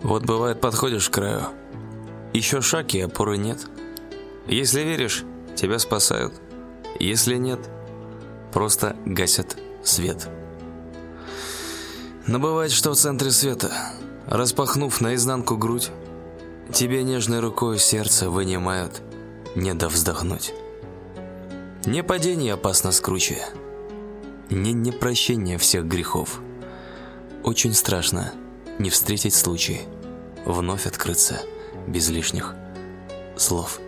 Вот бывает, подходишь к краю. Еще шаг и опоры нет. Если веришь, тебя спасают. Если нет, просто гасят свет. Но бывает, что в центре света, распахнув наизнанку грудь, тебе нежной рукой сердце вынимают, не дав вздохнуть. Не падение опасно с круче, не непрощение всех грехов. Очень страшно не встретить случай, вновь открыться без лишних слов.